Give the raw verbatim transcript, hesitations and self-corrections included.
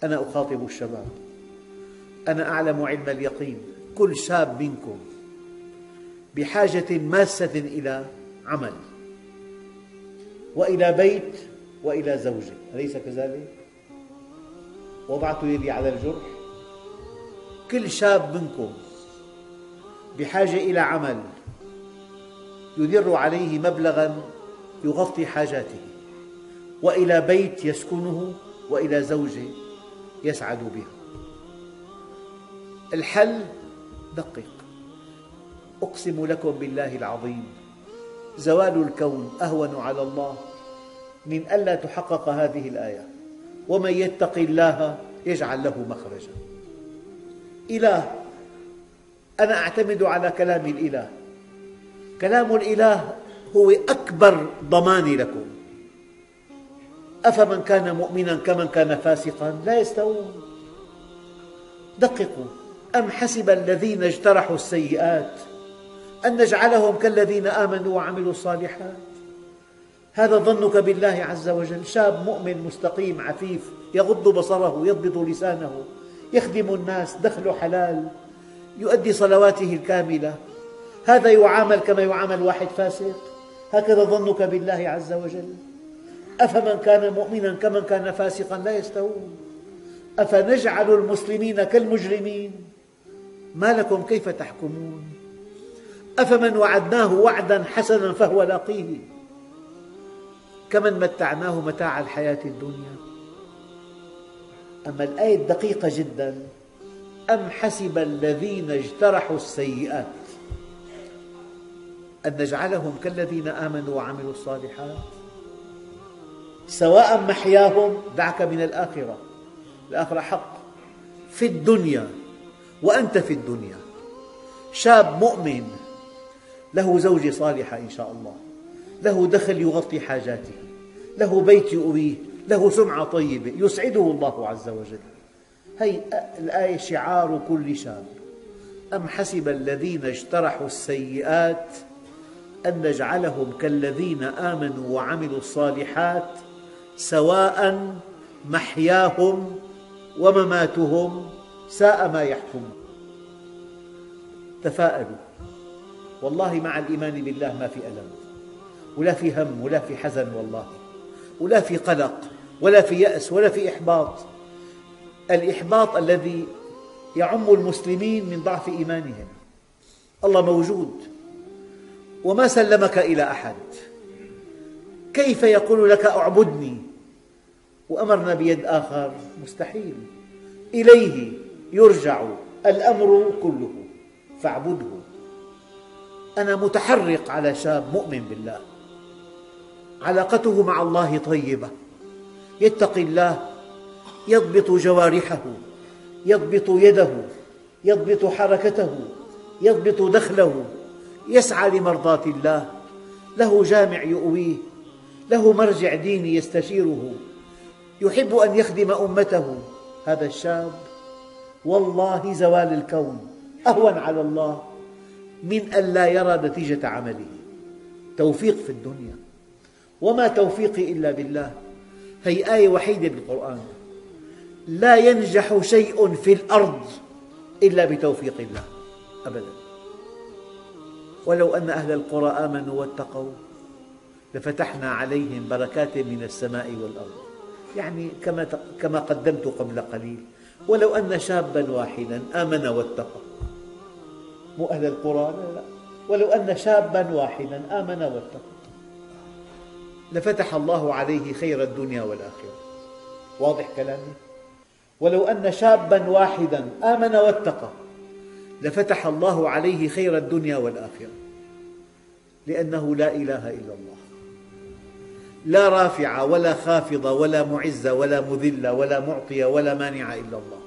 أنا أخاطب الشباب، أنا أعلم علم اليقين كل شاب منكم بحاجة ماسة إلى عمل وإلى بيت وإلى زوجة، أليس كذلك؟ وضعت يدي على الجرح. كل شاب منكم بحاجة إلى عمل يدر عليه مبلغاً يغطي حاجاته، وإلى بيت يسكنه، وإلى زوجة يسعد بها. الحل دقق. أقسم لكم بالله العظيم زوال الكون أهون على الله من ألا تحقق هذه الآية: ومن يتق الله يجعل له مخرجا. إله، أنا أعتمد على كلام الإله. كلام الإله هو أكبر ضمان لكم. أفمن كان مؤمنا كمن كان فاسقا لا يستوون. دققوا. أم حسب الذين اجترحوا السيئات أن نجعلهم كالذين آمنوا وعملوا الصالحات. هذا ظنك بالله عز وجل. شاب مؤمن مستقيم عفيف يغض بصره، يضبط لسانه، يخدم الناس، دخله حلال، يؤدي صلواته الكاملة، هذا يعامل كما يعامل واحد فاسق؟ هكذا ظنك بالله عز وجل. أفمن كان مؤمنا كمن كان فاسقا لا يستوون. أفنجعل المسلمين كالمجرمين؟ ما لكم كيف تحكمون؟ أفمن وعدناه وعدا حسنا فهو لاقيه كمن متعناه متاع الحياة الدنيا. أما الآية الدقيقة جدا: أم حسب الذين اجترحوا السيئات أن نجعلهم كالذين آمنوا وعملوا الصالحات سواء محياهم. دعك من الآخرة، الآخرة حق في الدنيا وأنت في الدنيا. شاب مؤمن له زوجة صالحة إن شاء الله، له دخل يغطي حاجاته، له بيت يؤويه، له سمعة طيبة يسعده الله عز وجل. هي الآية شعار كل شاب: أم حسب الذين اجترحوا السيئات أن نجعلهم كالذين آمنوا وعملوا الصالحات سواء محياهم ومماتهم ساء ما يحكمون. تفاءلوا، والله مع الإيمان بالله ما في ألم ولا في هم ولا في حزن، والله ولا في قلق ولا في يأس ولا في إحباط. الإحباط الذي يعم المسلمين من ضعف إيمانهم. الله موجود وما سلمك إلى أحد، كيف يقول لك أعبدني وأمرنا بيد آخر؟ مستحيل. إليه يرجع الأمر كله فاعبده. أنا متحرق على شاب مؤمن بالله علاقته مع الله طيبة، يتقي الله، يضبط جوارحه، يضبط يده، يضبط حركته، يضبط دخله، يسعى لمرضاة الله، له جامع يؤويه، له مرجع ديني يستشيره، يحب أن يخدم أمته. هذا الشاب والله زوال الكون أهون على الله من أن لا يرى نتيجة عمله. توفيق في الدنيا، وما توفيقي إلا بالله. هي آية وحيدة بالقرآن: لا ينجح شيء في الأرض إلا بتوفيق الله أبدا. ولو أن أهل القرى آمنوا واتقوا لفتحنا عليهم بركات من السماء والأرض. يعني كما كما قدمت قبل قليل: ولو أن شابا واحدا آمن واتقى. مو أهل القرى، لا لا، ولو أن شابا واحدا آمن واتقى لفتح الله عليه خير الدنيا والآخرة. واضح كلامي؟ ولو أن شابا واحدا آمن واتقى لفتح الله عليه خير الدنيا والآخرة، لأنه لا إله إلا الله، لا رافع ولا خافض ولا معز ولا مذل ولا معطي ولا مانع إلا الله.